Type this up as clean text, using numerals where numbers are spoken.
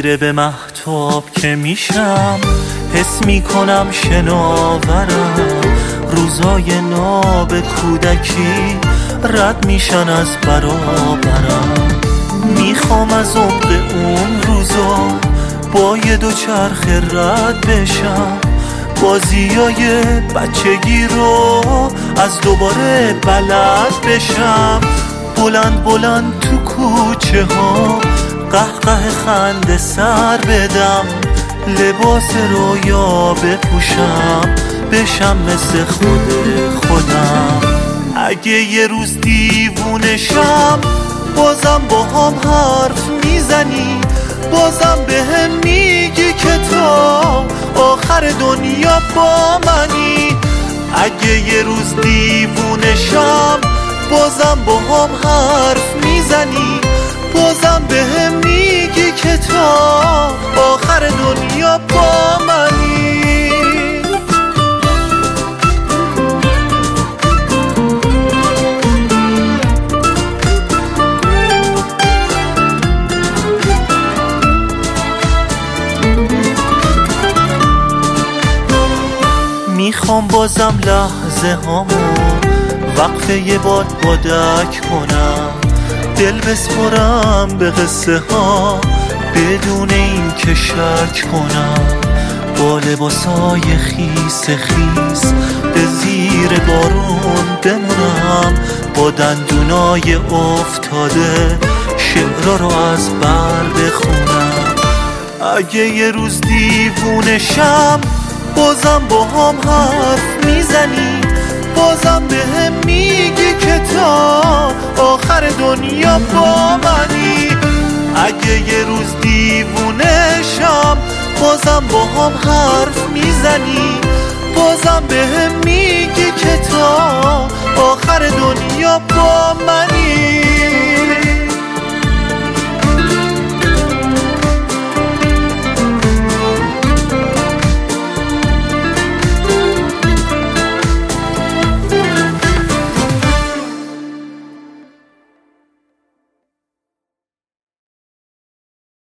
خیره به مهتاب که میشم، حس میکنم شناورم. روزای ناب کودکی رد میشن از برابرم. میخوام از عمق اون روزا با یه دوچرخه رد بشم، بازیای بچگی رو از دوباره بلد بشم. بلند بلند تو کوچه ها قهقه خنده سر بدم، لباس رویا بپوشم، بشم مثل خودم. اگه یه روز دیوونشم بازم با هم حرف میزنی، بازم بهم میگی که تا آخر دنیا با منی. اگه یه روز دیوونشم بازم با هم حرف میزنی، بازم بهم میگی که تا آخر دنیا با منی. میخوام بازم لحظه هامو وقفه یه باد بادک کنم، دل بسپرم به قصه ها بدون این که شک کنم. با لباسای خیس خیس به زیر بارون بمونم، با دندونای افتاده شعرها رو از بر بخونم. اگه یه روز دیوونشم بازم با هم حرف میزنی، بازم بهم میگی که تا آخر دنیا با منی. اگه یه روز دیوونشم بازم با هم حرف میزنی، بازم بهم میگی که تا آخر دنیا با منی.